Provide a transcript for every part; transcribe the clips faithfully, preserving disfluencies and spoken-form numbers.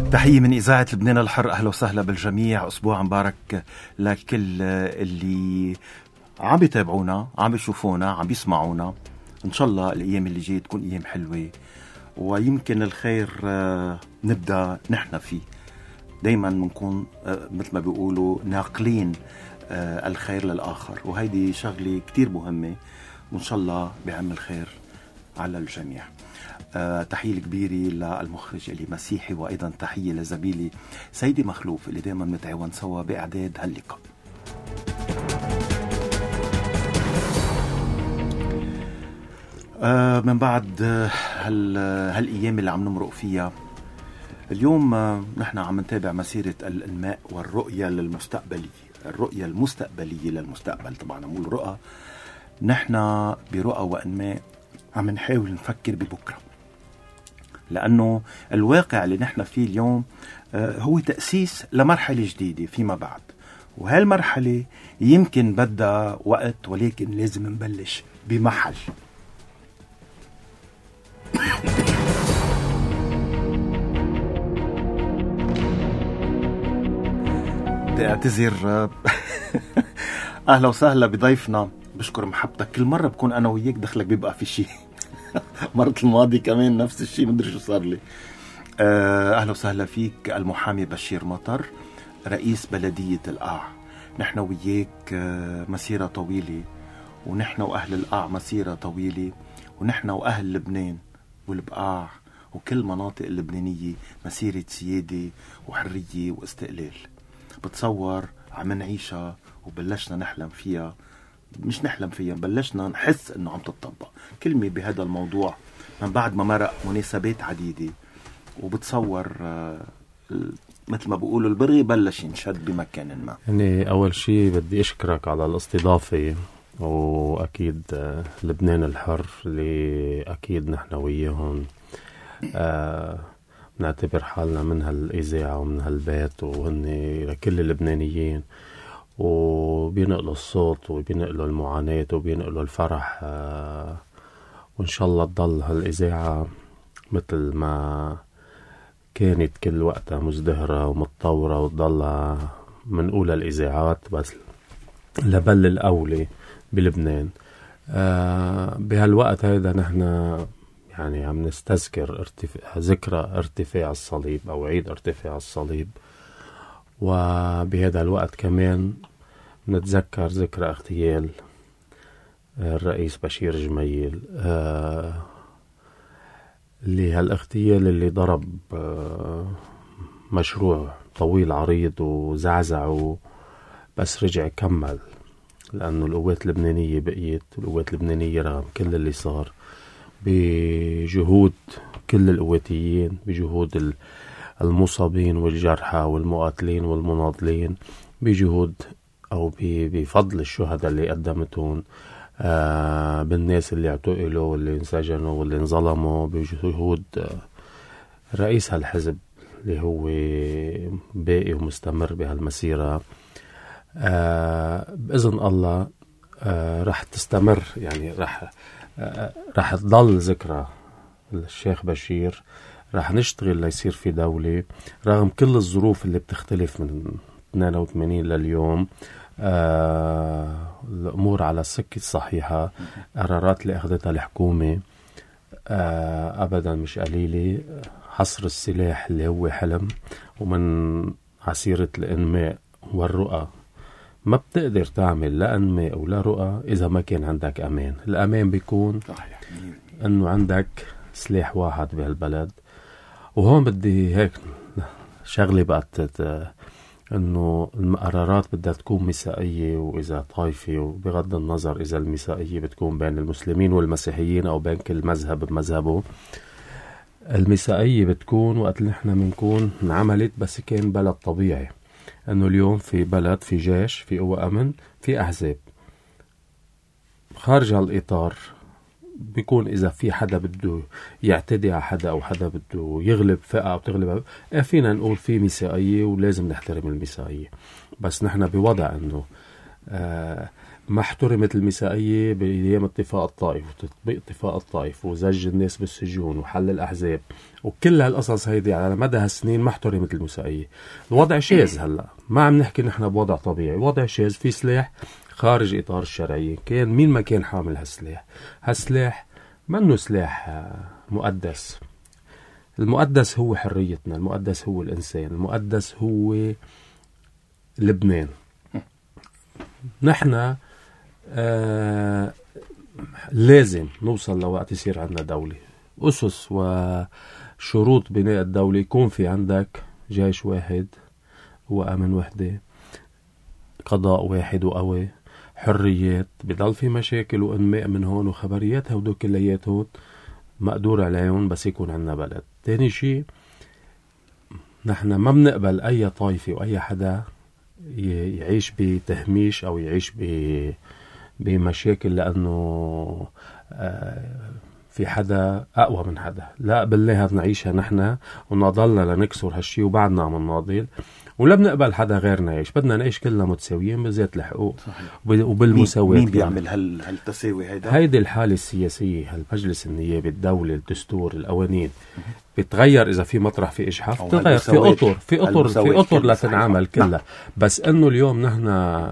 تحية من إذاعة لبنان الحر، أهلا وسهلا بالجميع. أسبوع مبارك لكل اللي عم بيتابعونا، عم بيشوفونا، عم بيسمعونا. إن شاء الله الأيام اللي جاي تكون أيام حلوة، ويمكن الخير نبدأ نحن فيه. دايما بنكون مثل ما بيقولوا ناقلين الخير للآخر، وهيدي شغلة كتير مهمة، وإن شاء الله بعم الخير على الجميع. أه تحية كبيرة للمخرج اللي مسيحي، وأيضا تحية لزميلي سيدي مخلوف اللي دائما متعاون سوا بإعداد هاللقاء. أه من بعد هال هالأيام اللي عم نمرق فيها اليوم، أه نحن عم نتابع مسيرة الإنماء والرؤية للمستقبلية، الرؤية المستقبلية للمستقبل. طبعا نقول رؤى، نحن برؤى وإنماء عم نحاول نفكر ببكرة، لأنه الواقع اللي نحن فيه اليوم هو تأسيس لمرحلة جديدة فيما بعد، وهالمرحلة يمكن بدها وقت، ولكن لازم نبلش بمحل. بدي أعتذر. أهلا وسهلا بضيفنا، بشكر محبتك. كل مرة بكون أنا وياك دخلك بيبقى في شيء. مرة الماضي كمان نفس الشيء، مدري شو صار لي. أهلا وسهلا فيك المحامي بشير مطر، رئيس بلدية القاع. نحن وياك مسيرة طويلة، ونحن وأهل القاع مسيرة طويلة، ونحن وأهل لبنان والبقاع وكل مناطق اللبنانية مسيرة سيادة وحرية واستقلال. بتصور عم نعيشها وبلشنا نحلم فيها، مش نحلم فيها، بلشنا نحس انه عم تطبق. كلمة بهذا الموضوع من بعد ما مرق مناسبات عديدة، وبتصور مثل ما بيقولوا البرغي بلش ينشد بمكان ما. يعني اول شيء بدي اشكرك على الاستضافة، واكيد لبنان الحر اللي اكيد نحن وياهم آه نعتبر حالنا من هالاذاعة ومن هالبيت، وهن لكل اللبنانيين، وبينقلوا الصوت وبينقلوا المعاناة وبينقلوا الفرح. آه وإن شاء الله تضل هالإذاعة مثل ما كانت كل وقتها مزدهرة ومتطورة، وتضل من أولى الإذاعات بس لبل الأولى بلبنان. آه بهالوقت هيدا نحن يعني عم نستذكر ارتفاع ذكرى ارتفاع الصليب أو عيد ارتفاع الصليب، وبهذا الوقت كمان نتذكر ذكرى اغتيال الرئيس بشير جميل، آه اللي هالاغتيال اللي ضرب آه مشروع طويل عريض وزعزعه، بس رجع كمل، لأنه القوات اللبنانية بقيت القوات اللبنانية رغم كل اللي صار، بجهود كل القواتيين، بجهود المصابين والجرحى والمقاتلين والمناضلين، بجهود أو بفضل الشهداء اللي قدمتهم، آه بالناس اللي اعتقلوا واللي انسجنوا واللي انظلموا، بجهود آه رئيس هالحزب اللي هو باقي ومستمر بهالمسيرة. آه بإذن الله آه رح تستمر، يعني رح آه رح تضل ذكرى الشيخ بشير. رح نشتغل ليصير في دولة رغم كل الظروف اللي بتختلف من اثنين وثمانين لليوم. آه الأمور على السكة الصحيحة، قرارات اللي أخذتها الحكومة آه أبدا مش قليلة. حصر السلاح اللي هو حلم، ومن عسيرة الإنماء والرؤى ما بتقدر تعمل لا إنماء ولا رؤى إذا ما كان عندك أمان. الأمان بيكون أنه عندك سلاح واحد بهالبلد. وهون بدي هيك شغلة بقت انه القرارات بدها تكون مسائية واذا طائفة، وبغض النظر اذا المسائية بتكون بين المسلمين والمسيحيين او بين كل مذهب بمذهبه. المسائية بتكون وقت اللي احنا بنكون انعملت بس كان بلد طبيعي، انه اليوم في بلد، في جيش، في قوى امن، في احزاب. خارج هالاطار بيكون إذا في حدا بده يعتدي على حدا أو حدا بده يغلب فئة أو تغلب، فينا نقول في مسائية ولازم نحترم المسائية. بس نحن بوضع أنه آه ما احترمت المسائية بأيام اتفاق الطائف وتطبيق اتفاق الطائف وزج الناس بالسجون وحل الأحزاب وكل هالقصص هيدي على مدى هالسنين ما احترمت المسائية. الوضع شاذ هلأ، ما عم نحكي نحن بوضع طبيعي، وضع شاذ، في سلاح خارج إطار الشرعية. كان مين ما كان حامل هالسلاح، هالسلاح منه سلاح مقدس. المقدس هو حريتنا، المقدس هو الإنسان، المقدس هو لبنان. نحن آه لازم نوصل لوقت يصير عندنا دولة. أسس وشروط بناء الدولة يكون في عندك جيش واحد وأمن وحدة، قضاء واحد وقوي، حريات، بضل في مشاكل وإنماء من هون وخبريات، هودو كلياتهم مقدور عليهم بس يكون عندنا بلد. تاني شيء، نحن ما بنقبل أي طائفة وأي حدا يعيش بتهميش أو يعيش بمشاكل لأنه في حدا أقوى من حدا. لا، قبلناها نعيشها نحن ونضلنا لنكسر هالشي وبعدنا عم نناضل، ولا بنقبل حدا غيرنا يعيش. بدنا نعيش كلنا متساويين بذات الحقوق وبالمساواة. مين بيعمل هال هالتساوي هيدا؟ هيدي الحالة السياسية، هالمجلس النيابي، الدولة، الدستور، القوانين بتغير إذا في مطرح في إجحاف، بتغير في أطر في أطر في أطر لتنعمل كلها. بس إنه اليوم نحن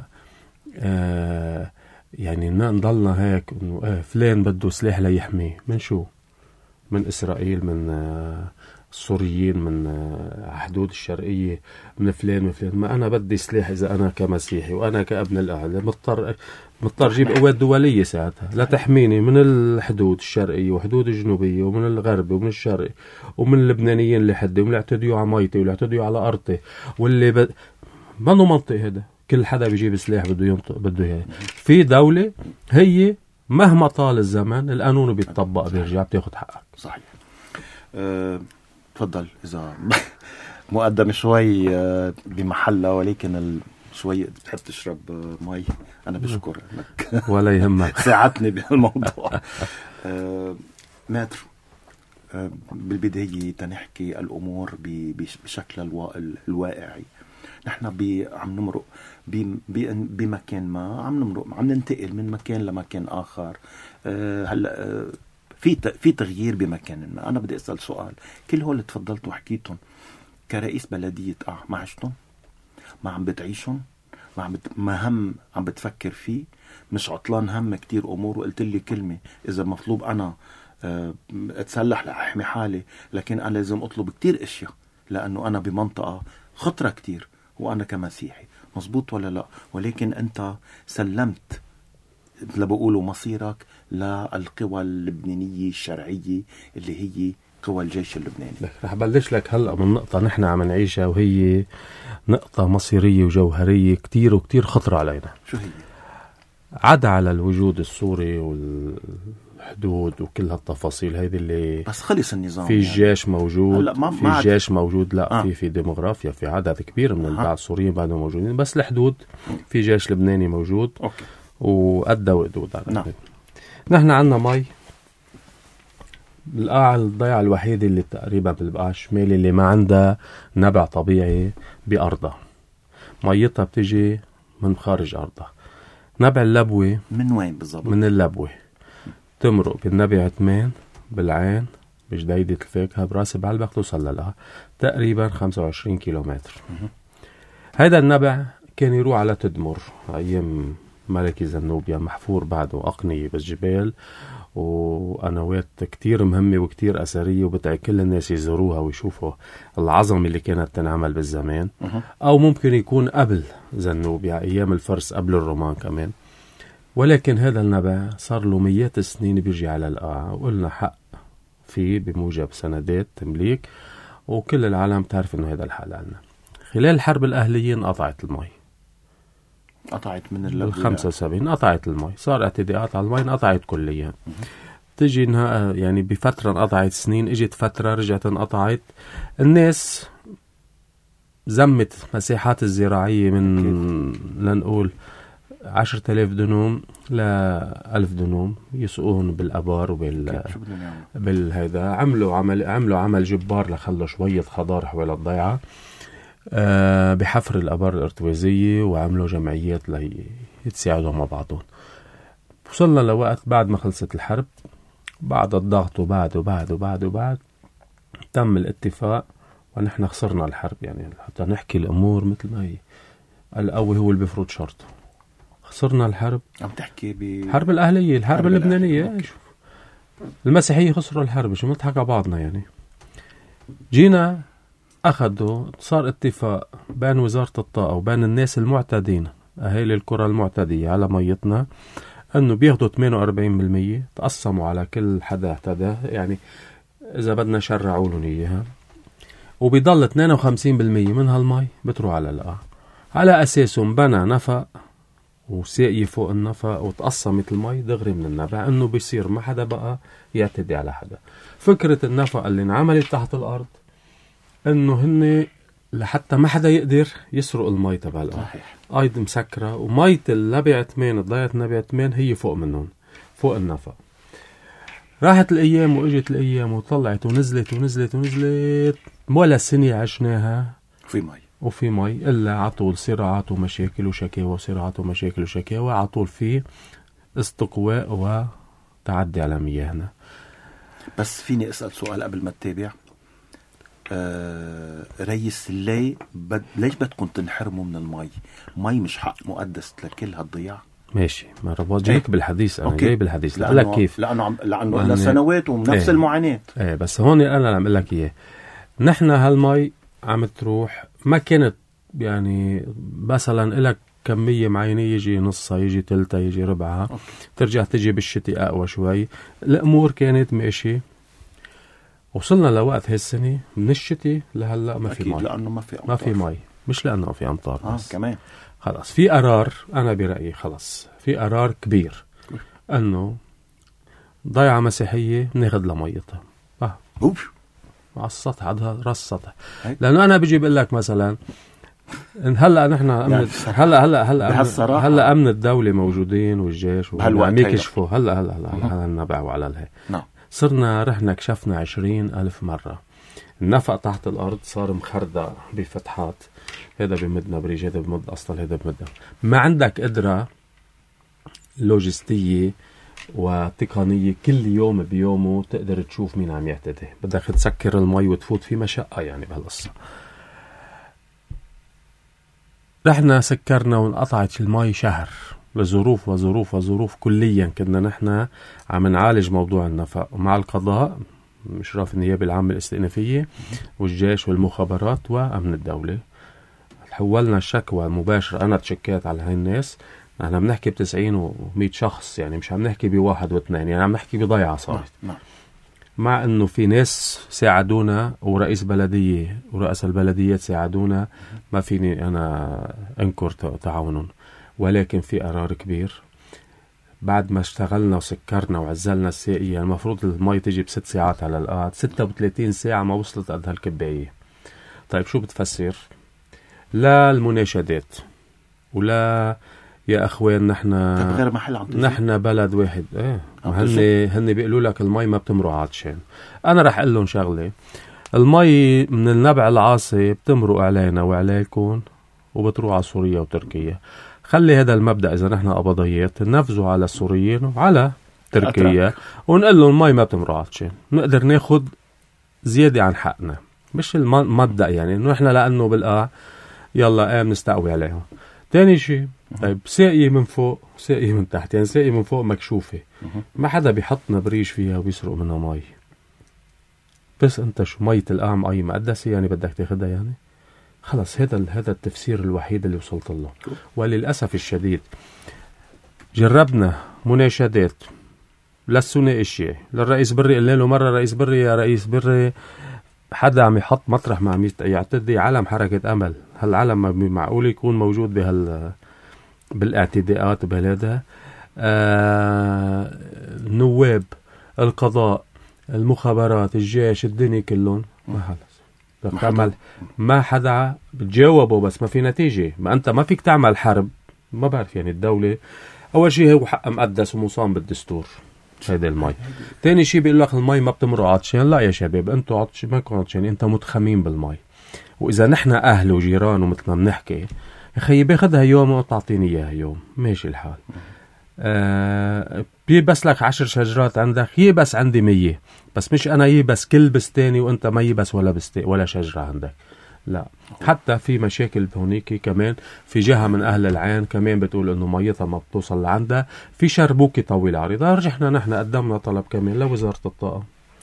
آه يعني نضلنا هيك إنه آه فلان بده سلاح ليحميه من شو؟ من إسرائيل، من آه السوريين، من آه حدود الشرقية، من فلان من فلان. ما أنا بدي سلاح إذا أنا كمسيحي وأنا كابن الأعلى مضطر مضطر جيب قوات دولية ساعتها لا تحميني من الحدود الشرقية وحدود الجنوبية ومن الغرب ومن الشرق ومن اللبنانيين اللي حدي واللي اعتديوا على ميتي واللي اعتديوا على أرضي واللي ب... ما نو منطق هذا. كل حدا بيجيب سلاح بده ينطق بده اياه. في دولة هي مهما طال الزمن القانون بيتطبق، بيرجع بتاخد حقك. صحيح. أه... تفضل. إذا مقدم شوي أه... بمحلة، ولكن ال... شوي بتحب تشرب مي، أنا بشكر لك ولا يهمك ساعدتني بهالموضوع. أه... ماتر، أه... بالبداية تنحكي الأمور بشكل الوا... الواقعي. نحن بي... عم نمرق بي... بي... بمكان ما، عم نمرق عم ننتقل من مكان لمكان آخر. أه... هلا أه... في ت... في تغيير بمكان ما. أنا بدي أسأل سؤال، كل هول اللي تفضلت وحكيتهم كرئيس بلدية آه ما عشتهم؟ ما عم بتعيشهم؟ ما عم بت... ما هم عم بتفكر فيه؟ مش عطلان هم كتير أمور؟ وقلت لي كلمة، إذا مطلوب أنا أه... أتسلح لأحمي حالي، لكن أنا لازم أطلب كتير أشياء لأنه أنا بمنطقة خطرة كتير وأنا كمسيحي. مزبوط ولا لا؟ ولكن أنت سلمت لبقولوا مصيرك للقوى اللبنانية الشرعية اللي هي قوى الجيش اللبناني. رح بلش لك هلأ من نقطة نحن عم نعيشها، وهي نقطة مصيرية وجوهرية كتير وكتير خطرة علينا. شو هي؟ عدا على الوجود السوري والحدود وكل هالتفاصيل هيدي اللي بس خلص النظام. في الجيش يعني موجود، ما في الجيش موجود، لا آه. في في ديموغرافيا، في عدد كبير من البعض السوريين بعدهم موجودين، بس الحدود في جيش لبناني موجود. أوكي. وقدها وقدود على نعم. نحن عنا مي. القاع الضيعة الوحيدة اللي تقريبا بالبقاع الشمالي اللي ما عندها نبع طبيعي بأرضها، ميتها بتجي من خارج أرضها. نبع اللبوة من وين بالضبط؟ من اللبوة، تمرق بالنبع عثمان، بالعين، بجديدة الفاكهة، براس بعلبك، توصل لها تقريبا خمسة وعشرين كيلومتر. هيدا النبع كان يروح على تدمر أيام ملكي زنوبيا، محفور بعده أقنية بالجبال وقنوات كتير مهمة وكتير أثرية، وبدعي كل الناس يزوروها ويشوفوا العظمة اللي كانت تنعمل بالزمان. أو ممكن يكون قبل زنوبيا، أيام الفرس، قبل الرومان كمان. ولكن هذا النبع صار له مئات السنين بيجي على القاع، وقلنا حق فيه بموجب سندات تمليك، وكل العالم تعرف إنه هذا الحق لنا. خلال الحرب الأهلية انقطعت المي، قطعت من اللبوة خمسة وسبعين، قطعت المي، صار اعتداءات على المي، انقطعت كليا. تجي يعني بفترة انقطعت سنين، اجت فترة رجعت انقطعت. الناس زمت مساحات الزراعية من لنقول عشرة آلاف دنوم لألف دنوم، يسقوهم بالأبار وبال بالهيدا. عملوا عمل عملوا عمل جبار لخلوا شوية خضار حول الضيعة أه بحفر الأبار الارتوازية، وعملوا جمعيات لي يتساعدوا مع بعضهم. وصلنا لوقت بعد ما خلصت الحرب، بعد الضغط وبعد وبعد وبعد وبعد تم الاتفاق ونحن خسرنا الحرب. يعني حتى نحكي الأمور مثل ما هي، القوي هو اللي بيفرض شرطه. خسرنا الحرب. عم تحكي ب حرب الأهلية، الحرب حرب اللبنانية. الأهلية. شوف المسيحية خسروا الحرب، شو مضحك على بعضنا يعني. جينا أخذوا، صار اتفاق بين وزارة الطاقة وبين الناس المعتدين، أهالي القرى المعتدية على ميتنا، أنه بياخدوا ثمانية وأربعين بالمية تقسموا على كل حدا اهتدى، يعني إذا بدنا شرعوا لهم إياها، وبيضل اثنين وخمسين بالمية من هالمي بتروح على القاع. على أساسهم بنى نفق وساقية فوق النفق وتقسمت المي دغري من النبع، انه بيصير ما حدا بقى يعتدي على حدا. فكرة النفق اللي انعملت تحت الارض انه هن لحتى ما حدا يقدر يسرق المي تبع القاع. ايضا مسكرة، ومية اللبع ثمان ضيعة نبع ثمان هي فوق منهم، فوق النفق. راحت الايام واجت الايام وطلعت ونزلت ونزلت ونزلت، ولا سنة عشناها في مي وفي مي، إلا عطول صراعات ومشاكل وشكاوى وصراعات ومشاكل وشكاوى، عطول في استقواء وتعدي على مياهنا. بس فيني أسأل سؤال قبل ما تتابع؟ آه ريس اللي بد... ليش بدكم تنحرموا من المي؟ مي مش حق مقدس لكل هالضياع؟ ماشي، ما ربط جايك بالحديث، أنا أوكي. جاي بالحديث لأنه لك كيف، لأنه عم... لأنه لنا سنوات ونفس ايه. المعاناة. ايه بس هون أنا عم لك إياه، نحن هالمي عم تروح، ما كانت يعني مثلا إلك كمية معينة، يجي نصها يجي تلتها يجي ربعها. أوكي. ترجع تجي بالشتي أقوى شوي. الأمور كانت ماشي. وصلنا لوقت هالسنة من الشتي لهلا ما في مي، لأنه ما في أمطار. ما في مي، مش لأنه ما في أمطار آه بس كمان خلاص في قرار. أنا برأيي خلاص في قرار كبير أنه ضيعة مسيحية ناخد لميتها آه. أوف. على السطح، على راس السطح. هي. لأنه أنا بيجي بقول لك مثلا إن هلا نحن يعني هلا هلا هلا بهالصراحة. هلا أمن الدولة موجودين والجيش بهالوقت وعم هيدا. يكشفوا هلا هلا هلا على النبع وعلى الهي. نعم. صرنا رحنا كشفنا عشرين ألف مرة. النفق تحت الأرض صار مخردة بفتحات، هذا بمدنا بريج، هذا بمد أسطل، هذا بمدنا. ما عندك قدرة لوجستية وتقنية كل يوم بيومه تقدر تشوف مين عم يعتدي. بدك تسكر المي وتفوت في مشقة يعني بهالقصة. رحنا سكرنا وانقطعت المي شهر لظروف وظروف وظروف كليا. كنا نحن عم نعالج موضوع النفق مع القضاء، مشراف النيابة العامة الاستئنافية والجيش والمخابرات وأمن الدولة. حولنا الشكوى مباشرة، أنا تشكيت على هاي الناس. نحن بنحكي بتسعين ومئة شخص، يعني مش عم نحكي بواحد واثنين، يعني عم نحكي بضيعة صارت. نعم. مع انه في ناس ساعدونا ورئيس بلدية ورؤساء البلديات ساعدونا، ما فيني انا انكر تعاونهم، ولكن في قرار كبير. بعد ما اشتغلنا وسكرنا وعزلنا الساقية، المفروض المي تجي بست ساعات على القاعد، ستة وثلاثين ساعة ما وصلت قد هالكباية. طيب شو بتفسر؟ لا المناشدات ولا يا اخوان نحن طيب غير محل عم تزيد. نحن بلد واحد. ايه هن هن بيقولوا لك المي ما بتمرق عطشان. انا رح اقول لهم شغله، المي من النبع العاصي بتمرق علينا وعليكم وبتروح على سوريا وتركيا. خلي هذا المبدا، اذا نحن قبضيات ننفذوا على السوريين وعلى تركيا ونقول لهم المي ما بتمرق عطشان، نقدر ناخد زياده عن حقنا. مش المبدا يعني انه احنا لانه بالقاع يلا ايه بنستقوي عليهم. تاني شيء، طيب ساقية من فوق ساقية من تحت، يعني ساقية من فوق مكشوفة، ما حدا بيحطنا بريش فيها وبيسرق منها مي. بس انت شو مية القاع مي مقدسة يعني بدك تاخدها يعني؟ خلص هذا هذا التفسير الوحيد اللي وصلت له. وللأسف الشديد جربنا مناشدات للثنائي الشيعي، للرئيس بري قلنا له مرة رئيس بري يا رئيس بري حدا عم يحط مطرح ما عم يعتدي علم حركة أمل، هالعلم معقول يكون موجود بهال بالاعتداءات بهذا. آه النواب، القضاء، المخابرات، الجيش، الدنيا كلهم ما خلص تعمل، ما حدا بتجاوبه، بس ما في نتيجة. ما أنت ما فيك تعمل حرب، ما بعرف يعني الدولة أول شيء هو حق مقدس ومصان بالدستور هيدا المي. تاني شيء بيقول لك المي ما بتمرق عطشان. لا يا شباب، انتوا عطش ما كنتوا عطشان، انت متخمين بالمي. واذا نحن اهل وجيران ومثل ما بنحكي يا خيي باخدها يوم وتعطيني اياها يوم، ماشي الحال. آه بيبس لك عشر شجرات عندك، يبس عندي مية، بس مش انا يبس كل بستاني وانت ما يبس ولا بستاني ولا شجرة عندك، لا. حتى في مشاكل هونيك كمان، في جهة من اهل العين كمان بتقول انه ميتها ما بتوصل لعندها، في شربوكي طويل عريضة. رجحنا نحن قدمنا طلب كمان لوزارة الطاقة،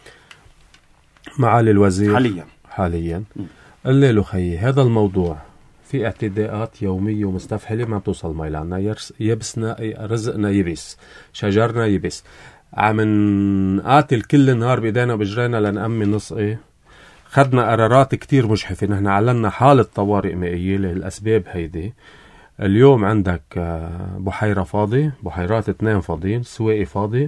معالي الوزير حاليا حاليا قال له خيي هذا الموضوع في اعتداءات يومية ومستفحلة، ما بتوصل مي لعنا، يبسنا رزقنا يبس، شجرنا يبس، عم نقاتل كل نهار بإيدينا وبجرينا لنأمن نسقي. خدنا قرارات كتير مجحفة، نحن علنا حالة طوارئ مائية للأسباب هيدي. اليوم عندك بحيرة فاضي، بحيرات اثنين فاضيين، سواقي فاضي،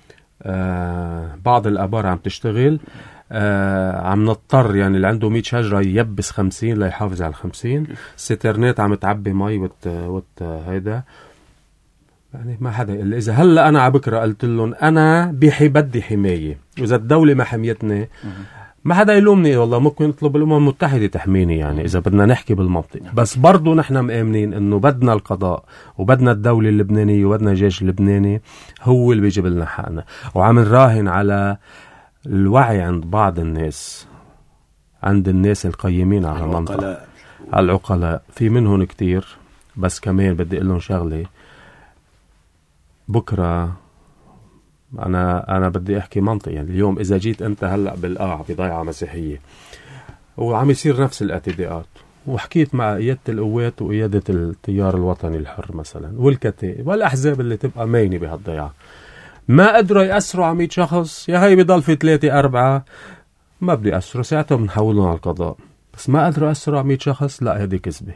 بعض الآبار عم تشتغل. آه عم نضطر يعني اللي عنده مية شجرة ييبس خمسين ليحافظ على الخمسين. السترنات عم تعبي مي وت, وت هيدا يعني ما حدا. اللي إذا هلأ أنا عبكرة قلت لهم أنا بحي بدي حماية، وإذا الدولة ما حميتني ما حدا يلومني، والله ممكن نطلب الأمم المتحدة تحميني يعني إذا بدنا نحكي بالمنطق. بس برضو نحن مآمنين إنه بدنا القضاء وبدنا الدولة اللبنانية وبدنا الجيش اللبناني هو اللي بيجيب لنا حقنا. وعم نراهن على الوعي عند بعض الناس، عند الناس القيمين على المنطقة، على العقلاء، في منهم كتير. بس كمان بدي اقول لهم شغله، بكره انا انا بدي احكي منطق. يعني اليوم اذا جيت انت هلا بالقاع بضيعه مسيحيه وعم يصير نفس الاعتداءات، وحكيت مع قيادة القوات وقيادة التيار الوطني الحر مثلا والكتائب والاحزاب اللي تبقى ماينه بهالضيعه، ما قدروا يأسروا على مية شخص، يا هاي بضل في ثلاثة أربعة ما بدي يأسروا، ساعتهم بنحولهم على القضاء. بس ما قدروا يأسروا على مية شخص، لا هذه كذبة.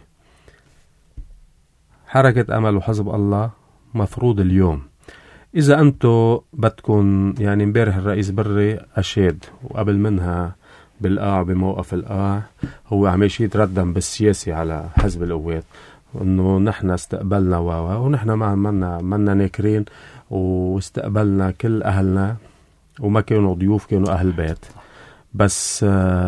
حركة أمل وحزب الله مفروض اليوم إذا أنتو بدكن، يعني امبارح الرئيس بري أشاد وقبل منها بالقاع بموقف القاع هو عم يتردم بالسياسي على حزب القوات إنه نحن استقبلنا و ونحن ما منا منا ناكرين واستقبلنا كل أهلنا وما كانوا ضيوف، كانوا أهل بيت. بس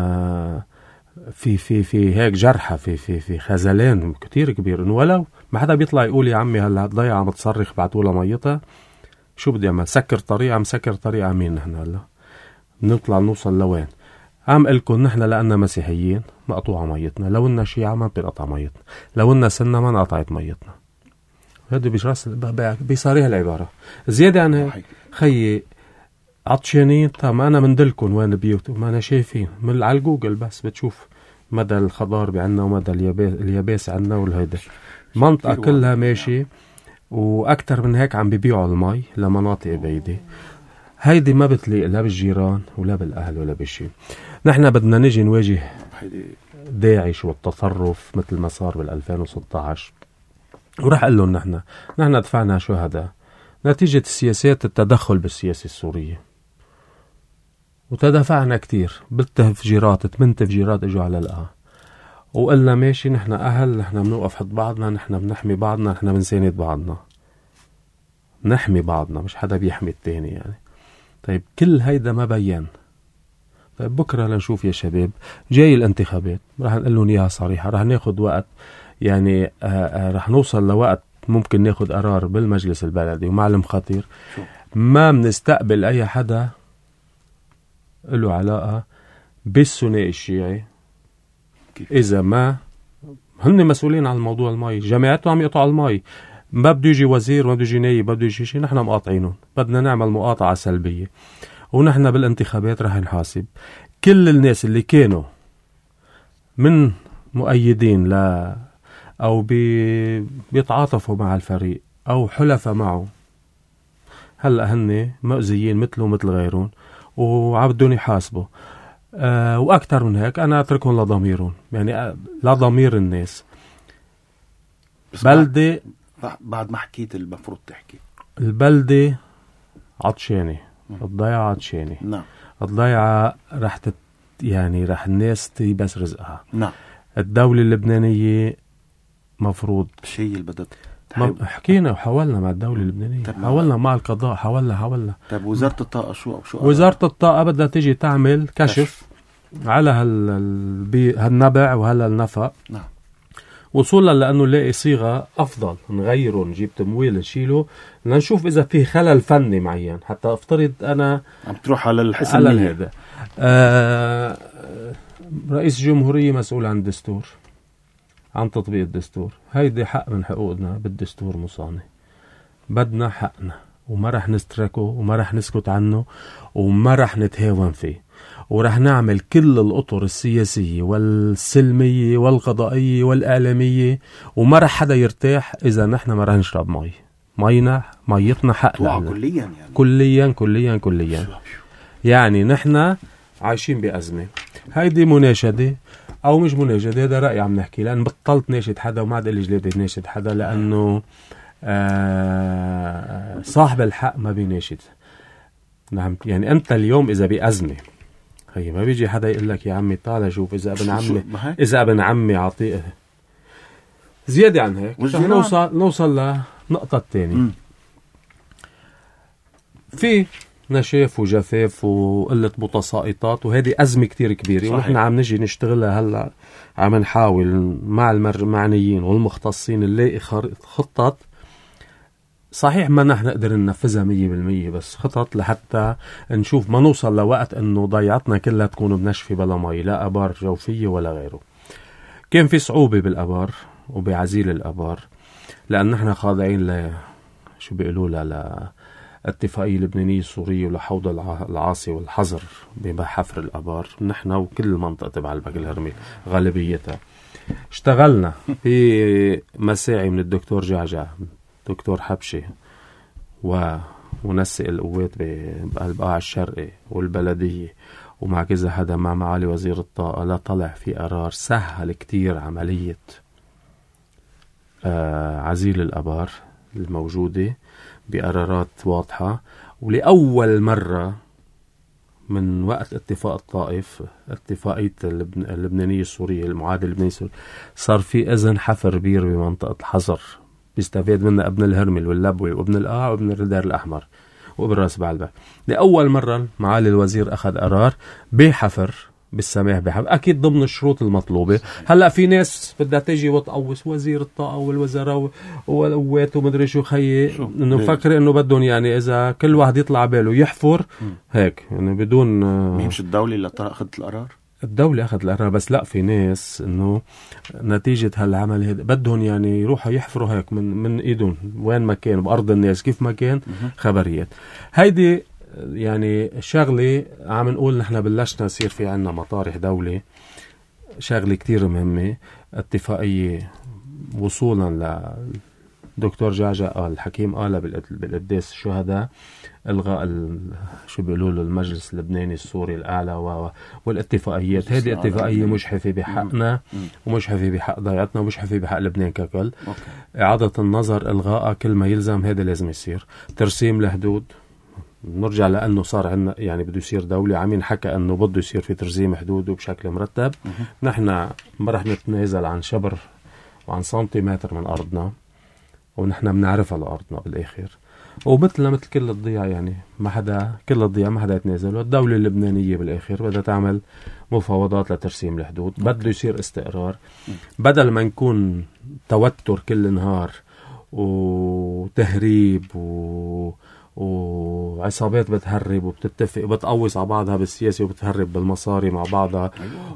في في في هيك جرحة، في في في خزلان كتير كبير، إنه ولو ما حدا بيطلع يقول يا عمي هلا ضيعة عم تصرخ بعتوا لها ميتها، شو بدي أعمل؟ سكر طريق، عم سكر طريق عمين نحن هلا نطلع نوصل لوين؟ عم قلكن نحن لأننا مسيحيين مقطوعة ميتنا، لو إننا شيعة ما بنقطع ميتنا، لو إننا سنة ما نقطعت ميتنا. هذا بيشرس بصريح العبارة. زيادة عن هيك خيي عطشانين، طب أنا مندلكن وين بيوت ما أنا شايفين من على الجوجل، بس بتشوف مدى الخضار بعنا ومدى الياباس, الياباس عنا والهيدا منطقة كلها ماشي، وأكتر من هيك عم بيبيعوا المي لمناطق بعيدة. هيدي ما بتليق لا بالجيران ولا بالأهل ولا بالشي. نحن بدنا نجي نواجه داعش والتطرف مثل ما صار بالألفين وستة عشر، ورح أقول لهم نحن نحن دفعنا شهداء نتيجة السياسات، التدخل بالسياسة السورية، وتدفعنا كتير بالتفجيرات، ثمان تفجيرات اجوا على القاع، وقلنا ماشي نحن أهل، نحن بنوقف حد بعضنا، نحن بنحمي بعضنا، نحن بنساند بعضنا، نحمي بعضنا، مش حدا بيحمي التاني يعني. طيب كل هيدا ما بين. طيب بكرة لنشوف يا شباب، جاي الانتخابات رح نقول لهم اياها صريحة، رح ناخد وقت، يعني آآ آآ رح نوصل لوقت ممكن ناخد قرار بالمجلس البلدي ومعلم خطير، ما بنستقبل اي حدا له علاقة بالثنائي الشيعي اذا ما هن مسؤولين عن الموضوع المي، جماعتهم عم يقطعوا المي، ما بده يجي وزير، ما بده يجي نايب، ما بده يجي شيء، نحن مقاطعينهم، بدنا نعمل مقاطعة سلبية. ونحن بالانتخابات رح نحاسب كل الناس اللي كانوا من مؤيدين لا او بي بيتعاطفوا مع الفريق او حلفة معه، هلا هن مؤذيين مثله مثل غيرهم وعبدون يحاسبوا. أه واكثر من هيك انا اتركهم لضميرهم، يعني لضمير الناس. بلدة بعد ما حكيت المفروض تحكي، البلدة عطشانة، الضيعة عطشانة، نعم، الضيعة رح تت يعني رح الناس تيبس رزقها، نعم. الدولة اللبنانية مفروض الشيء اللي بدك حكينا وحاولنا مع الدولة اللبنانية، حاولنا مع القضاء، حاولنا حاولنا طيب وزارة الطاقة شو أو شو وزارة الطاقة بدها تيجي تعمل كشف, كشف. على هال هالنبع وهلا النفق، نعم، وصولا لأنه نلاقي صيغة أفضل، نغيره، نجيب تمويل، نشيله، لنشوف إذا في خلل فني معين. حتى أفترض أنا عم تروح على الحسن على هذا. آه رئيس الجمهورية مسؤول عن الدستور، عن تطبيق الدستور. هيدي حق من حقوقنا بالدستور مصاني، بدنا حقنا وما رح نستركه وما رح نسكت عنه وما رح نتهاون فيه، ورح نعمل كل الأطر السياسية والسلمية والقضائية والإعلامية، وما رح حدا يرتاح إذا نحن ما رح نشرب مي. مينا ميتنا حق لنا كليا يعني. كليا كليا كليا يعني نحن عايشين بأزمة. هيدي مناشدة أو مش مناشدة، هذا رأي عم نحكي، لأن بطلت ناشد حدا وما عاد لي جلادي ناشد حدا، لأنه آه صاحب الحق ما بيناشد. نعم يعني أنت اليوم إذا بأزمة، هي ما بيجي حدا يقول لك يا عمي تعال شوف إذا ابن عمي إذا ابن عمي عطيه زيادة عن هيك. نوصل نوصل لنقطة الثانية، في نشاف وجفاف وقلة متساقطات، وهذه أزمة كتير كبيرة، ونحن عم نجي نشتغلها هلا، عم نحاول مع المعنيين والمختصين نلاقي خطط. صحيح ما نحن نقدر ننفذها مية بالمية، بس خطط لحتى نشوف ما نوصل لوقت انه ضيعتنا كلها تكون بنشفي بلا مي، لا ابار جوفية ولا غيره. كان في صعوبة بالابار وبعزيل الابار، لان نحن خاضعين ل شو بيقولوا لها لاتفاقية لبنانية السورية ولحوض العاصي والحظر بحفر الابار، نحن وكل المنطقة تبع الباقي الهرمي غالبيتها. اشتغلنا بمساعي من الدكتور جعجع، دكتور حبشي، ومنسق القوات بالقاع الشرقي والبلدية، ومع كذا حدا، مع معالي وزير الطاقة، لا طلع في قرار سهل كتير عملية آه عزيل الأبار الموجودة بقرارات واضحة. ولأول مرة من وقت اتفاق الطائف، اتفاقية اللبنانية السورية، المعادلة اللبنانية السورية، صار في إذن حفر بير بمنطقة الحظر بيستفاد منها ابن الهرمل واللبوي وابن القاع وابن الردار الأحمر وابن راس بعلبة. لأول مرة معالي الوزير أخذ قرار بحفر بالسماح بحفر، أكيد ضمن الشروط المطلوبة. هلأ في ناس بدها تيجي وتقوس وزير الطاقة والوزراء والقوات ومدري شو خيي، إنه فكر إنه بدهم يعني إذا كل واحد يطلع باله يحفر هيك يعني بدون. مين مش الدولة اللي أخذت القرار؟ الدولة أخذت القرار، بس لا، في ناس إنه نتيجة هالعمل هذا بدهم يعني يروحوا يحفروا هيك من من إيدهم وين ما كان بأرض الناس كيف ما كان. خبريات هيدي يعني شغلة عم نقول نحن بلشنا يصير في عنا مطارح دولة، شغلة كتير مهمة. اتفاقية وصولا لدكتور جعجع قال، الحكيم قال بالقداس الشهداء، الغاء شو بيقولوا له المجلس اللبناني السوري الاعلى و... والاتفاقيات. هذه اتفاقيه مجحفه بحقنا ومجحفه بحق ضيعتنا ومجحفه بحق لبنان ككل. أوكي. اعاده النظر، الغاء كل ما يلزم، هذا لازم يصير. ترسيم الحدود، نرجع لانه صار عندنا يعني بده يصير دوله، عم ينحكى انه بده يصير في ترسيم حدود وبشكل مرتب. نحن ما رح نتنازل عن شبر وعن سنتيمتر من ارضنا، ونحن بنعرفها لارضنا بالاخر. ومثلنا مثل كل الضياع يعني ما حدا، كل الضياع ما حدا يتنازل. والدولة اللبنانية بالآخر بدها تعمل مفاوضات لترسيم الحدود، بده يصير استقرار، بدل ما نكون توتر كل نهار وتهريب و... وعصابات بتهرب وبتتفق وبتقوص على بعضها بالسياسة وبتهرب بالمصاري مع بعضها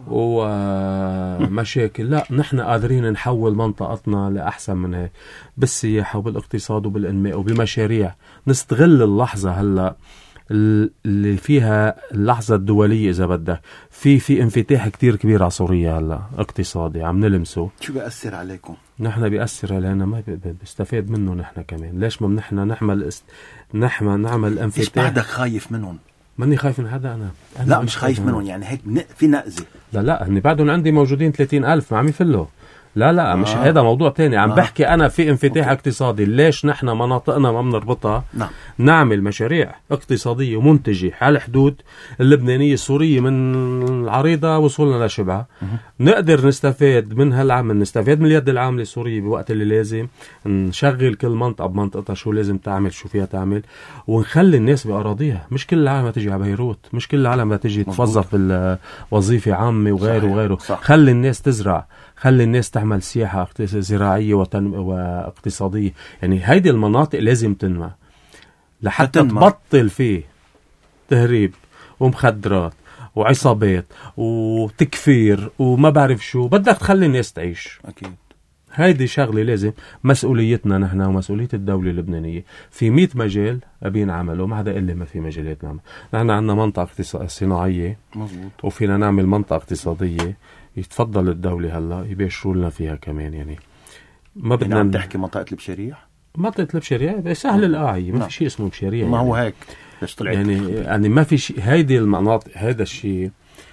ومشاكل. لا، نحن قادرين نحول منطقتنا لأحسن من هيك بالسياحة وبالاقتصاد وبالإنماء وبمشاريع. نستغل اللحظة هلأ اللي فيها اللحظة الدولية إذا بدك، في في انفتاح كتير كبير على سوريا هلا اقتصادي عم نلمسه. شو بيأثر عليكم؟ نحن بيأثر علينا، ما بيستفاد منه نحن كمان. ليش ما نحن نعمل است... نحن نعمل انفتاح؟ ليش بعدك خايف منهم؟ ماني خايف من حدا أنا, أنا لا مش خايف منهم يعني هيك ن... في نقزة. لا لا هني بعدهم عندي موجودين ثلاثين ألف ما عم يفلوا. لا لا مش آه. هذا موضوع تاني عم آه. بحكي أنا في انفتاح أوكي. اقتصادي. ليش نحن مناطقنا ما بنربطها؟ نعم. نعمل مشاريع اقتصادية منتجة على الحدود اللبنانية السورية من العريضة وصولنا لشبعة. نقدر نستفاد من هالعمل، نستفاد من اليد العاملة السورية بوقت اللي لازم، نشغل كل منطقة بمنطقتها شو لازم تعمل شو فيها تعمل، ونخلي الناس بأراضيها. مش كل العالم تيجي على بيروت، مش كل العالم تيجي تفظف بالوظيفة عامة وغيره وغيره. صح. خلي الناس تزرع، خلي الناس تعمل تعمل سياحة زراعية وتن... واقتصادية. يعني هيدي المناطق لازم تنمى لحتى تنمى. تبطل فيه تهريب ومخدرات وعصابات وتكفير وما بعرف شو. بدك تخلي الناس تعيش. أكيد هيدي شغلة لازم مسؤوليتنا نحن ومسؤولية الدولة اللبنانية. في مئة مجال أبين عمله، ما حدا قال لي ما في مجالات نعمل. نحن عندنا منطقة صناعية مزبوط، وفينا نعمل منطقة اقتصادية. يتفضل الدولة هلا يباشروا لنا فيها كمان. يعني ما يعني بدنا عم تحكي منطقة البشريح؟ منطقة البشرية سهل القاعية، ما نعم. في شيء اسمه بشرية. ما يعني. هو هيك ليش طلعت يعني يعني ما في شيء. هيدي المناطق هيدا الشيء.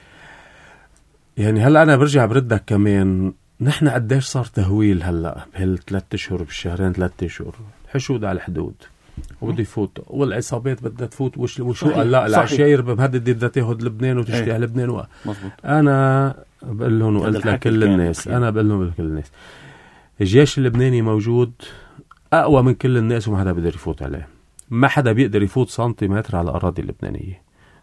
يعني هلا أنا برجع بردك كمان. نحن قديش صار تهويل هلا بهالثلاث اشهر بالشهرين ثلاث اشهر حشود على الحدود وبده يفوت والعصابات بدها تفوت وش وشو قال لا العشاير بمهدد بدها تاخذ لبنان وتشتي على لبنان و... مزبوط. انا بقول لهم وقلت لكل الناس انا بقول لهم لكل الناس الجيش اللبناني موجود اقوى من كل الناس وما حدا بيقدر يفوت عليه. ما حدا بيقدر يفوت سنتيمتر على الاراضي اللبنانيه.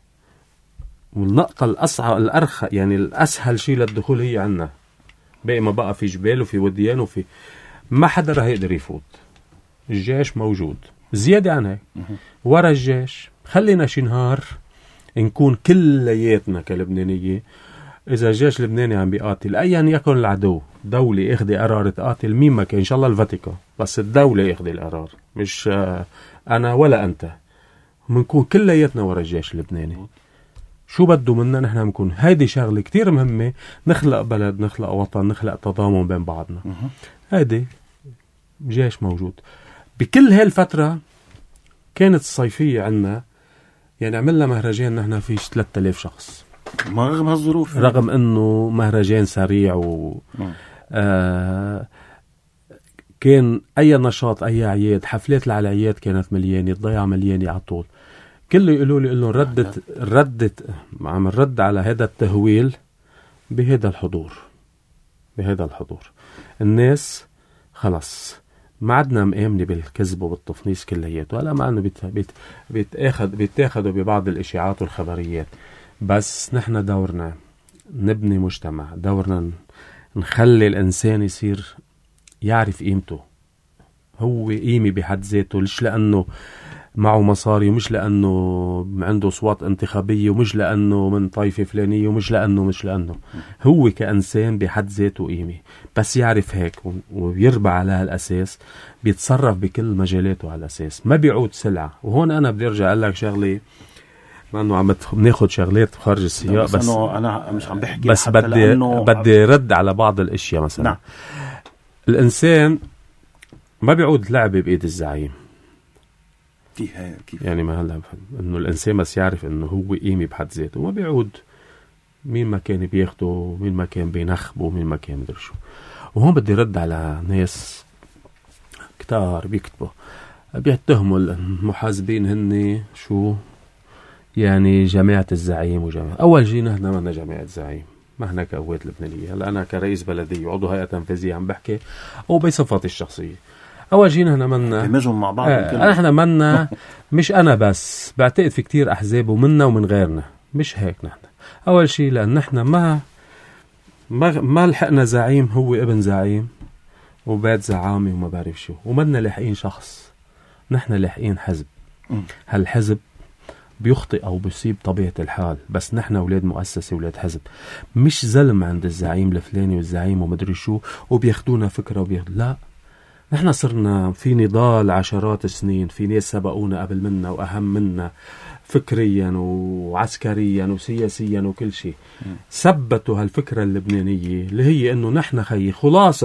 والنقطه الاصعب الارخى يعني الاسهل شيء للدخول هي عنا. باقي ما بقى في جبال وفي وديان وفي ما حدا رح يقدر يفوت. الجيش موجود. زيادة عن هيك ورا الجيش خلينا شي نهار نكون كلياتنا كلبنانية. إذا الجيش اللبناني عم بيقاتل أيا يكن العدو، دولة إخذ قرار تقاتل مين ما كان، إن شاء الله الفاتيكان، بس الدولة إخذ القرار مش أنا ولا أنت. منكون كلياتنا ورا الجيش اللبناني. شو بده منا نحن نكون. هيدي شغلة كتير مهمة. نخلق بلد، نخلق وطن، نخلق تضامن بين بعضنا. هيدي جيش موجود. بكل هالفترة كانت الصيفية عنا يعني عملنا مهرجان نحن فيش ثلاثة آلاف شخص ما رغم هالظروف، رغم انه مهرجان سريع و آه كان اي نشاط اي عياد حفلات العياد كانت مليانة، الضيعة مليانة على طول. كله يقولوا لي انه ردت ردت عم الرد على هذا التهويل بهذا الحضور بهذا الحضور. الناس خلص ما عدنا مآمنة بالكذب وبالتفنيس كلياته. هلا ما عندنا بيت بيت بيتاخذ بيتاخذوا ببعض الاشاعات والخبريات. بس نحن دورنا نبني مجتمع، دورنا نخلي الانسان يصير يعرف قيمته. هو قيمة بحد ذاته، ليش لانه معه مصاري ومش لانه عنده اصوات انتخابية ومش لانه من طائفة فلانية ومش لانه مش لانه هو كإنسان بحد ذاته قيمة. بس يعرف هيك ويربع على هالأساس بيتصرف بكل مجالاته على الأساس، ما بيعود سلعة. وهون أنا بدي أرجع أقول لك شغلة، مع أنه عم بناخد شغلات خارج السياق، بس, بس أنا مش عم بحكي بس بدي بدي رد على بعض الأشياء. مثلا نعم. الإنسان ما بيعود لعبة بإيد الزعيم. كيف كيف يعني ما هلا إنه الإنسان بس يعرف إنه هو قيمة بحد ذاته، ما بيعود مين ما كان بياخده، مين ما كان بينخبه، مين ما كان مدري شو. وهون بدي رد على ناس كتار بيكتبوا بيتهموا المحاسبين هن شو يعني جماعة الزعيم وجماعة. أول شيء نحن ما جماعة الزعيم، ما احنا كقوات لبنانية. هلا أنا كرئيس بلدية وعضو هيئة تنفيذية عم بحكي أو بصفتي الشخصية. أول شيء نحن منا دمجهم مع بعض. آه نحن منا مش أنا بس، بعتقد في كتير أحزاب ومنا ومن غيرنا مش هيك. نحن أول شيء لأن نحن ما ما ما لحقنا زعيم هو ابن زعيم وبيت زعامي وما بعرف شو، ومدنا لاحقين شخص. نحن لاحقين حزب. هالحزب بيخطئ أو بيصيب طبيعة الحال، بس نحن أولاد مؤسسة أولاد حزب، مش زلم عند الزعيم الفلاني والزعيم ومدري شو وبياخدونا فكرة وبياخدوا. لا، نحن صرنا في نضال عشرات السنين، في ناس سبقونا قبل منا وأهم منا فكريا وعسكريا وسياسيا وكل شيء. ثبتوا هالفكرة اللبنانية اللي هي إنه نحن خي خلاصة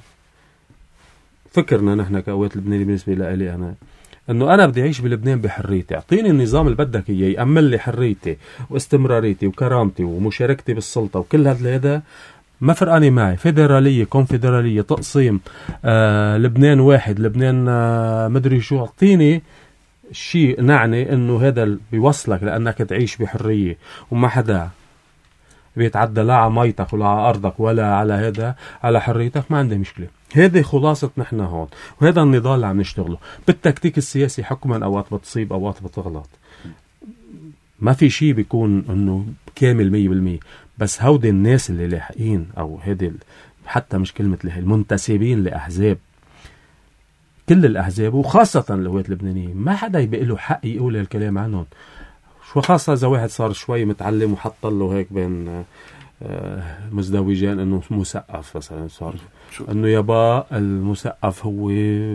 فكرنا نحن كقوات لبنانية. بالنسبة لي أنا إنه أنا بدي أعيش بلبنان بحريتي، أعطيني النظام اللي بدك إياه يأمن لي حريتي واستمراريتي وكرامتي ومشاركتي بالسلطة وكل هذا هذا ما فرقاني معي. فيدرالية كونفدرالية تقسيم آه، لبنان واحد لبنان آه، مدري شو. أعطيني شيء نعني إنه هذا بيوصلك لأنك تعيش بحرية وما حدا بيتعدى لا على ميتك ولا على أرضك ولا على هذا على حريتك. ما عندي مشكلة. هذه خلاصة نحن هون، وهذا النضال اللي عم نشتغله. بالتكتيك السياسي حكما أوقات بتصيب أوقات بتغلط، ما في شيء بيكون إنه كامل مية بالمية. بس هودي الناس اللي لاحقين أو هذه حتى مش كلمة المنتسبين لأحزاب، كل الأحزاب وخاصة الهوية اللبنانية ما حدا يبقى له حق يقول الكلام عنهم، شو خاصة إذا واحد صار شوي متعلم وحط له هيك بين مزدوجين إنه مثقف مثلا، صار إنه يبا المثقف هو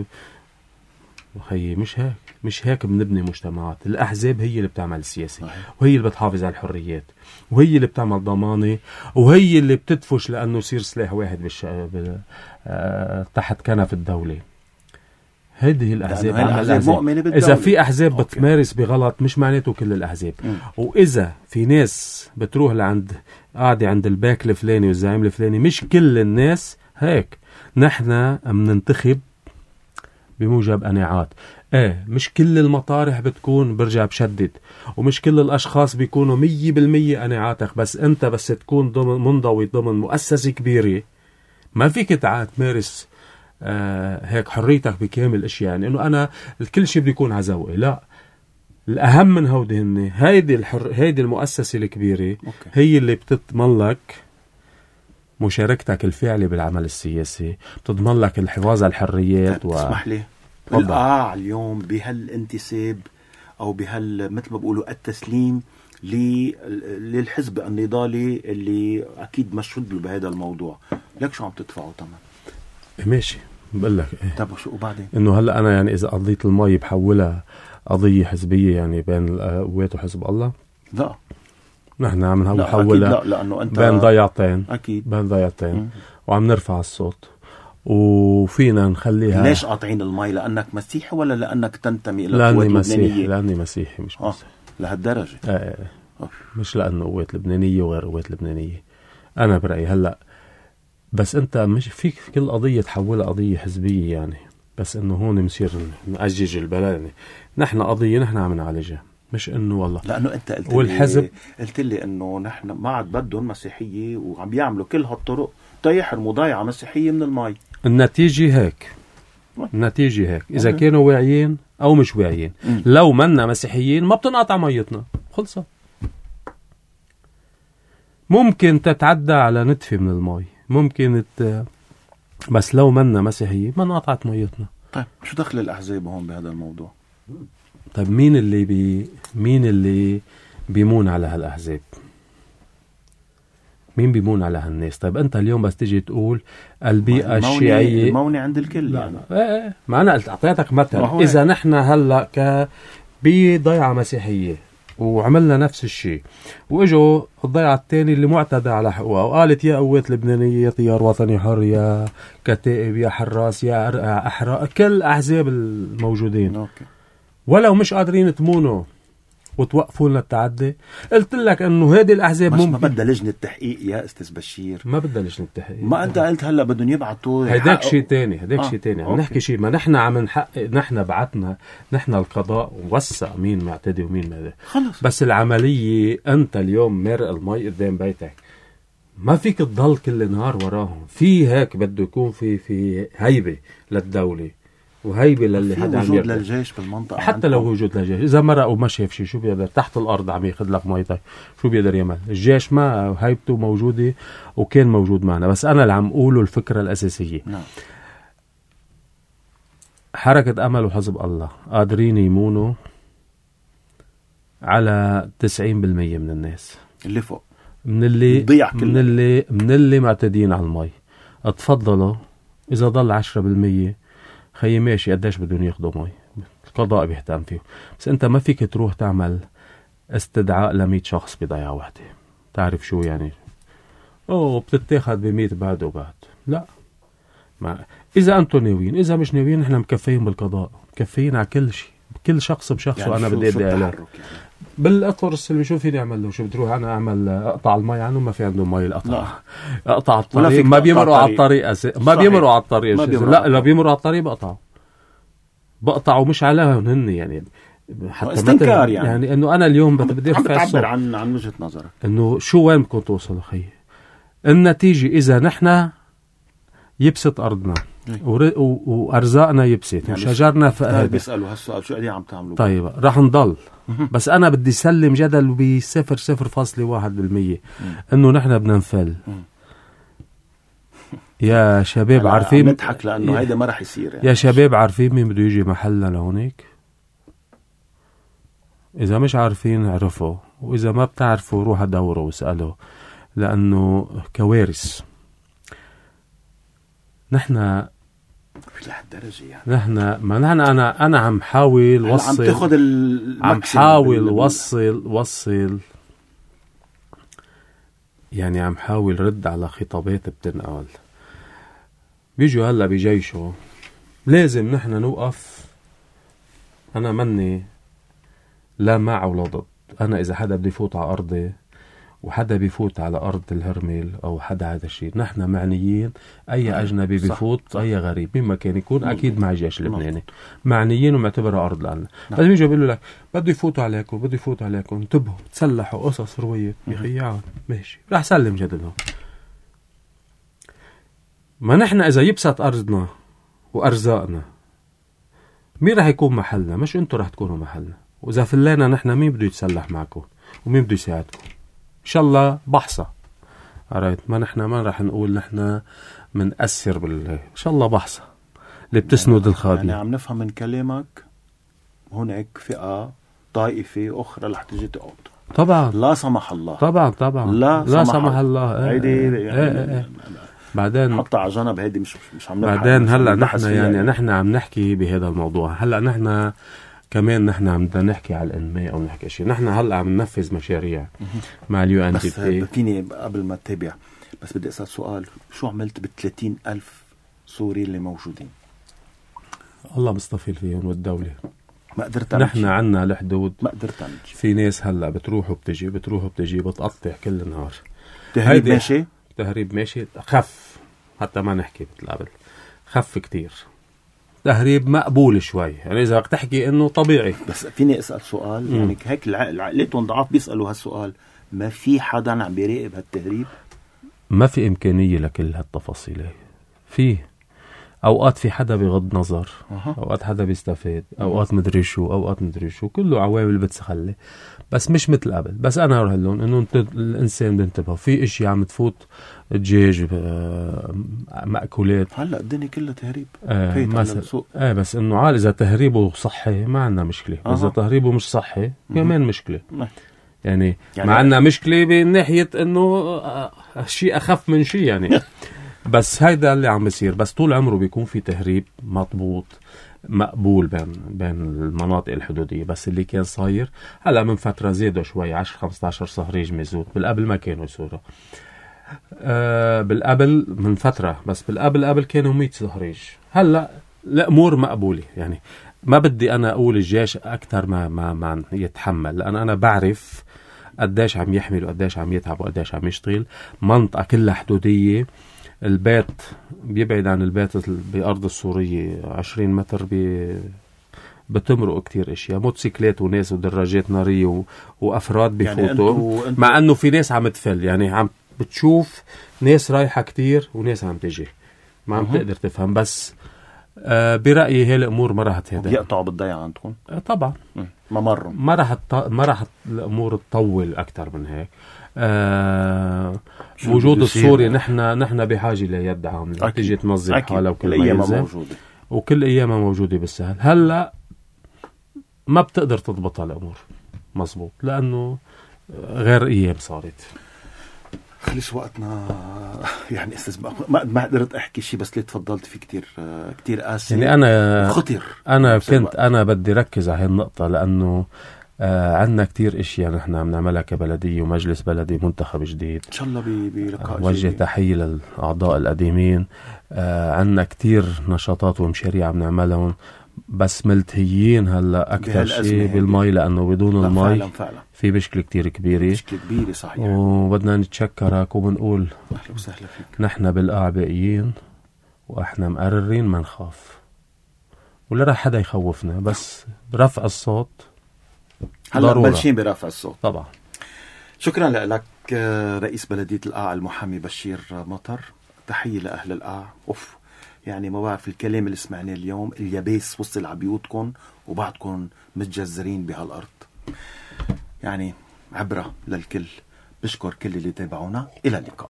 هي مش هيك، مش هيك بنبني مجتمعات. الأحزاب هي اللي بتعمل السياسة، وهي اللي بتحافظ على الحريات، وهي اللي بتعمل ضمانة، وهي اللي بتدفش لأنه يصير سلاح واحد بالش... بال... آه... تحت كنف الدولة. هذه الأحزاب الأحزاب إذا في أحزاب بتمارس بغلط مش معناته كل الأحزاب. م. وإذا في ناس بتروح لعند قاعدة عند الباك الفلاني والزعيم الفلاني، مش كل الناس هيك. نحن مننتخب بموجب قناعات. ايه مش كل المطارح بتكون، برجع بشدد، ومش كل الاشخاص بيكونوا مية بالمية قناعاتك، بس انت بس تكون ضمن منضوي ضمن مؤسسة كبيرة ما فيك تمارس آه هيك حريتك بكامل اشياء، يعني انه انا الكل شيء بده يكون على ذوقي. لا، الاهم من هودي هن هيدي الحر... هيدي المؤسسة الكبيرة أوكي. هي اللي بتضمن لك مشاركتك الفعلي بالعمل السياسي، بتضمن لك الحفاظ على الحريات. و... تسمح لي القاع اليوم بهالانتساب او بهال مثل ما بيقولوا التسليم للحزب النضالي اللي اكيد مشهود له بهذا الموضوع، لك شو عم تدفعوا تمام؟ ماشي بقول لك إيه. طب شو وبعدين؟ انه هلا انا يعني اذا قضيه المي بحولها قضيه حزبيه يعني بين القوات وحزب الله، لا نحن عم نحولها لا لانه انت بين ضيعتين، اكيد بين ضيعتين وعم نرفع الصوت، وفينا نخليها. ليش قاطعين المي؟ لأنك مسيحي ولا لأنك تنتمي إلى القوات اللبنانية؟ لأني مسيحي مش مسيحي. آه. لهالدرجة؟ آه. مش لأنه قوات لبنانية وغير قوات لبنانية. أنا برأيي هلأ بس أنت مش فيك كل قضية تحولها قضية حزبية يعني، بس إنه هون مصير نأجج البلد يعني. نحن قضية نحن عم نعالجها، مش إنه والله لأنه أنت قلت والحزب لي قلت لي إنه نحن ما عاد بدهم مسيحية وعم بيعملوا كل هالطرق تيحرموا ضيعة مسيحية من المي. النتيجة هيك، النتيجة هيك إذا كانوا واعيين أو مش واعيين. لو منا مسيحيين ما بتنقطع ميتنا، خلصت. ممكن تتعدى على نتفة من المي، ممكن ت... بس لو منا مسيحيين ما نقطعت ميتنا. طيب شو دخل الأحزاب هون بهذا الموضوع؟ طيب مين اللي بي مين اللي بيمون على هالأحزاب؟ مين بيمون على هالناس؟ طيب أنت اليوم بس تيجي تقول البيئة الشيعية المونة عند الكل لا يعني. ايه ايه ما أنا قلت أعطيتك مثل. إذا نحن هلأ ك بضيعة مسيحية وعملنا نفس الشيء، وإجوا الضيعة الثاني اللي معتدى على حقوقها وقالت يا قوات لبنانية يا تيار وطني حر يا كتائب يا حراس يا أحرار، كل أحزاب الموجودين أوكي. ولو مش قادرين تمونوا وتوقفوا لنا التعدي، قلت لك انه هذه الاحزاب مش ممكن ما بدها لجنه تحقيق يا استاذ بشير، ما بدها لجنه تحقيق. ما انت قلت هلا بدهم يبعثوا هداك شيء ثاني، هداك آه. شيء ثاني عم نحكي شيء. ما نحن عم نحقق، نحن بعتنا نحن القضاء ووسع مين معتدي ومين ما خلص. بس العمليه انت اليوم مارق المي قدام بيتك، ما فيك تضل كل نهار وراهم. في هيك بده يكون في في هيبه للدوله وهيبه للي حدا عم وجود للجيش بالمنطقه، حتى لو وجود للجيش. اذا مرق وما شاف شيء شو بيقدر؟ تحت الارض عم ياخذ لك ميتك، شو بيقدر يعمل؟ الجيش ما هيبته موجوده وكان موجود معنا. بس انا اللي عم اقوله الفكره الاساسيه. نعم. حركه امل وحزب الله قادرين يمونوا على تسعين بالمية من الناس اللي فوق، من اللي من اللي من اللي معتدين على المي. اتفضلوا اذا ضل عشرة بالمية خيي ماشي، قديش بدهم ياخدوا مي، القضاء بيهتم فيه. بس انت ما فيك تروح تعمل استدعاء لمية شخص بضيعة واحدة. تعرف شو يعني؟ اوه بتتاخد بمية بعد وبعد. لا، ما اذا انتم ناويين، اذا مش ناويين نحن مكفيين بالقضاء، مكفيين على كل شيء، كل شخص بشخصه. يعني انا بدي ادي يعني. بالاطر السلمي شو فيني اعمل له؟ شو بتروح انا اعمل اقطع المي عنه؟ ما في عنده مي القطع. اقطع الطريق، ما بيمروا على الطريق أس... ما بيمروا على الطريق. لا لا بيمروا على الطريق بقطعوا بقطعوا مش عليهم هن يعني. حتى استنكار يعني. يعني انه انا اليوم بدي ارفع الصوت عن عن وجهة نظرك انه شو وين بدكم توصلوا خيي. النتيجة اذا نحن يبسط ارضنا ور... و... وارزاقنا يبسط يعني وشجرنا فقد بيسالوا هالسؤال شو قاعدين عم تعملوا؟ طيب رح نضل بس انا بدي سلم جدل بصفر صفر فاصلة واحد بالمية انه نحن بدنا نفل. يا شباب عم عارفين نضحك لانه هيدا ما رح يصير يعني. يا شباب عارفين مين بده يجي محلنا لهونيك؟ اذا مش عارفين عرفوا، واذا ما بتعرفوا روحوا دوروا واسألوا، لانه كوارث. نحن في لهالدرجة يعني نحن ما نحن انا انا عم حاول وصل عم تاخد عم حاول وصل وصل يعني عم حاول رد على خطابات بتنقال. بيجوا هلا بجيشه لازم نحن نوقف. انا مني لا مع ولا ضد. انا اذا حدا بده يفوت على ارضي وحدا بيفوت على ارض الهرميل او حدا هذا الشيء، نحن معنيين. اي اجنبي بيفوت صح. اي غريب مين ما كان يكون مم. اكيد مع الجيش اللبناني معنيين ومعتبرها ارض لنا. بس بيجوا بيقولوا لك بده يفوتوا عليكم بده يفوتوا عليكم، انتبهوا تسلحوا قصص رويه يا خيان ماشي رح سلم جدلهم. ما نحن اذا يبسط ارضنا وارزاقنا مين رح يكون محلنا؟ مش انتوا رح تكونوا محلنا. واذا فلينا نحن مين بده يتسلح معكم ومين بده يساعدكم؟ ان شاء الله بحصة. عرفت؟ ما نحن ما رح نقول نحن منأثر بال ان شاء الله بحصة اللي بتسند يعني الخادم. يعني عم نفهم من كلامك هناك فئة طائفة اخرى رح تجي تقعد. طبعا لا سمح الله. طبعا طبعا لا, لا سمح, سمح الله. هيدي ايه يعني ايه ايه. بعدين حطها على جنب، هيدي مش مش عم نبحث. بعدين هلا نحن يعني, يعني نحن عم نحكي بهذا الموضوع. هلا نحن كمان نحن عم بدنا نحكي على الانماء او نحكي شيء. نحن هلا عم ننفذ مشاريع مع اليو ان دي بي. بس فيني قبل ما تتابع بس بدي اسال سؤال، شو عملت بالثلاثين ألف سوري اللي موجودين؟ الله مستفيل فيهم والدولة ما قدرت نحن عنا الحدود ما قدرت أمشي. في ناس هلا بتروح وبتجي بتروح وبتجي بتقطع كل النهار. تهريب ماشي تهريب ماشي خف حتى ما نحكي مثل قبل، خف كتير. تهريب مقبول شوي يعني إذا بدك تحكي إنه طبيعي. بس فيني أسأل سؤال م. يعني هيك العقلاتهم ضعاف بيسألوا هالسؤال، ما في حدا عم بيراقب هالتهريب؟ ما في إمكانية لكل هالتفاصيل. في أوقات في حدا بغض نظر أه. أوقات حدا بيستفاد، أوقات مدري شو أوقات مدري شو، كله عوامل بتسخلي. بس مش مثل قبل. بس أنا أروح لهم إنه الإنسان بينتبه في إشي عم تفوت دجاج مأكولات. هلا الدنيا كلها تهريب آه مثلا آه بس إنه عال إذا تهريبه صحي ما عندنا مشكلة. أه. إذا تهريبه مش صحي كمان مشكلة. أه. يعني, يعني ما عندنا مشكلة من ناحية إنه آه شيء أخف من شيء يعني. بس هيدا اللي عم بيصير. بس طول عمره بيكون في تهريب مضبوط مقبول بين بين المناطق الحدودية. بس اللي كان صاير هلا من فترة زادوا شوي عشرة خمسة عشر صهريج ميزود. بالقبل ما كانوا يصيروا آه بالقبل من فترة، بس بالقبل قبل كانوا مية صهريج. هلا الأمور مقبولة يعني. ما بدي أنا أقول الجيش أكتر ما ما ما يتحمل، لأن أنا بعرف قديش عم يحمل وقديش عم يتعب وقديش عم يشتغل. منطقة كلها حدودية، البيت بيبعد عن البيت بأرض السورية عشرين متر بي بتمرق كتير اشياء، موتوسيكلات وناس ودراجات نارية و... وافراد بيفوتوا يعني أنتو... أنتو... مع انه في ناس عم تفل يعني عم بتشوف ناس رايحة كتير وناس عم تجي ما عم أه. تقدر تفهم. بس آه برأيي هي الامور ما راح تهدى. بيقطعوا بالضيعة عندكم؟ آه طبعا ما مروا ما راح ت... ما راح الامور تطول اكتر من هيك. آه وجود السوري نحن نحن بحاجة ليد عاملة تيجي تنظم حالها وكل ما يلزم، وكل ايامها موجودة بالسهل. هلا ما بتقدر تضبط الامور مزبوط لانه غير ايام صارت. خلص وقتنا يعني استاذ ما ما قدرت احكي شيء، بس اللي تفضلت فيه كتير كتير قاسي يعني. انا خطير انا كنت انا بدي ركز على هاي النقطة لانه آه عندنا كتير اشياء نحن عم نعملها كبلدية ومجلس بلدي منتخب جديد ان شاء الله بلقاء. وجه تحية للأعضاء القديمين. آه عندنا كتير نشاطات ومشاريع عم نعملهم، بس ملتهيين هلا اكثر شيء بالمي، لانه بدون المي فعلا فعلا في مشكله كتير كبيره مشكله كبيره صحيح. وبدنا نتشكرك وبنقول اهلا وسهلا فيك. نحن بالقاع باقيين واحنا مقررين ما نخاف ولا رح حدا يخوفنا، بس رفع الصوت هلا بلشين برفع الصوت طبعا. شكرا لك رئيس بلديه القاع المحامي بشير مطر. تحيه لاهل القاع. اوف يعني ما بعرف الكلام اللي سمعناه اليوم، اليابس وصل على بيوتكم وبعدكم متجذرين بهالارض، يعني عبره للكل. بشكر كل اللي تابعونا. الى اللقاء.